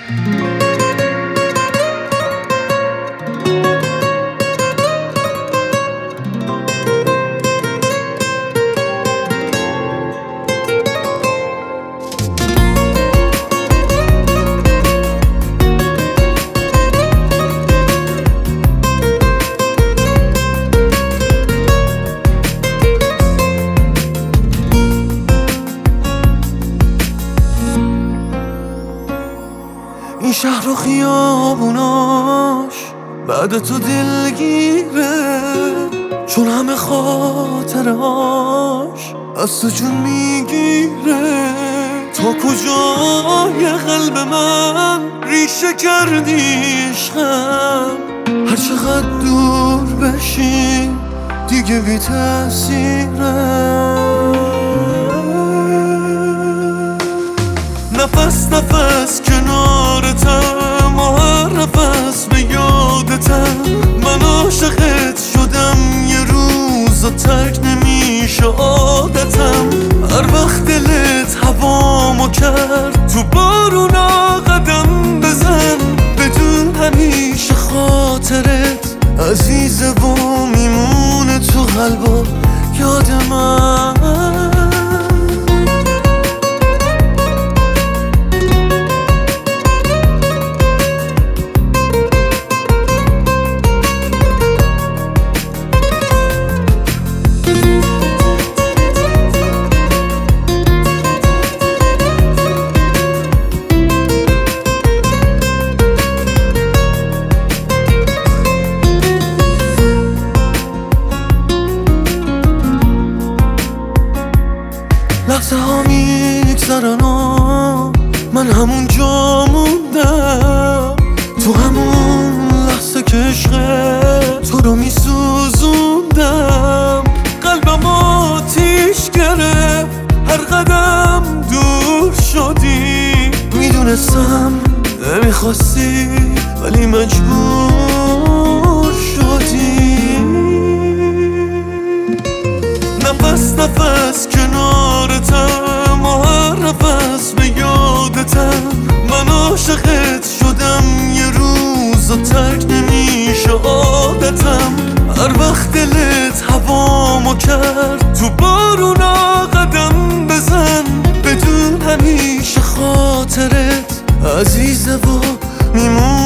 این شهر و خیابوناش بعد تو دلگیره، چون همه خاطرهاش از تو جون میگیره. تا کجای قلب من ریشه کردی عشقم، هر چقدر دور بشی دیگه بی تأثیره. نفس نفس کنارتم و هر نفس به یادتم. من عاشقت شدم یه روز و ترک نمیشه عادتم. هر وقت دلت هوامو کرد تو بارونا قدم بزن، بدون همیشه خاطرت عزیزه و میمونه تو قلب و یاد من. لحظه ها میگذرن و من همون جا موندم، تو همون لحظه که عشق تو رو میسوزوندم. قلبم آتیش گرفت هر قدم دور شدی، میدونستم نمیخواستی ولی مجبور شدی. نفس نفس کنارتم و هر نفس به یادتم. من عاشقت شدم یه روز و ترک نمیشه عادتم. هر وقت دلت هوامو کرد تو بارونا قدم بزن، بدون همیشه خاطرت عزیزه و میمون